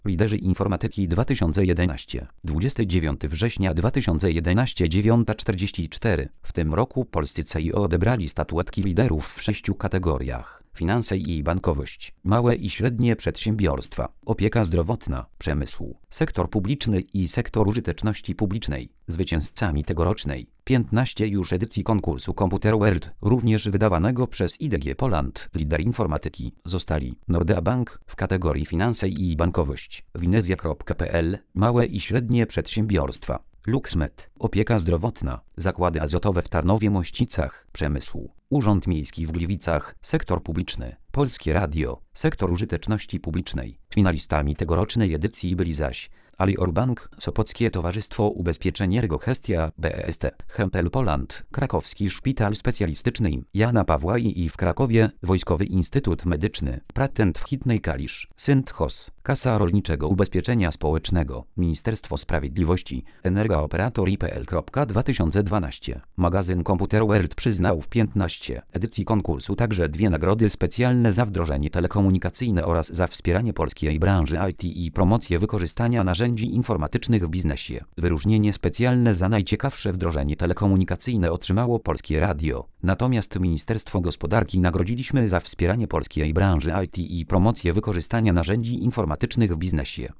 Liderzy informatyki 2011. 29 września 2011 9:44. W tym roku polscy CEO odebrali statuetki liderów w 6 kategoriach: finanse i bankowość, małe i średnie przedsiębiorstwa, opieka zdrowotna, przemysł, sektor publiczny i sektor użyteczności publicznej. Zwycięzcami tegorocznej 15 już edycji konkursu Computer World, również wydawanego przez IDG Poland, lider informatyki, zostali Nordea Bank w kategorii finanse i bankowość, Winezja.pl, małe i średnie przedsiębiorstwa, LuxMed, opieka zdrowotna, zakłady azotowe w Tarnowie-Mościcach, przemysł, Urząd Miejski w Gliwicach, sektor publiczny, Polskie Radio, sektor użyteczności publicznej. Finalistami tegorocznej edycji byli zaś Alior Bank, Sopockie Towarzystwo Ubezpieczeń Ergogestia, BEST, Hempel Poland, Krakowski Szpital Specjalistyczny Jana Pawła i w Krakowie, Wojskowy Instytut Medyczny, Patent w Hitnej Kalisz, Synthos, Kasa Rolniczego Ubezpieczenia Społecznego, Ministerstwo Sprawiedliwości, Energooperator IPL. 2012. Magazyn Computer World przyznał w 15 edycji konkursu także 2 nagrody specjalne za wdrożenie telekomunikacyjne oraz za wspieranie polskiej branży IT i promocję wykorzystania narzędzi informatycznych w biznesie. Wyróżnienie specjalne za najciekawsze wdrożenie telekomunikacyjne otrzymało Polskie Radio. Natomiast Ministerstwo Gospodarki nagrodziliśmy za wspieranie polskiej branży IT i promocję wykorzystania narzędzi informatycznych w biznesie.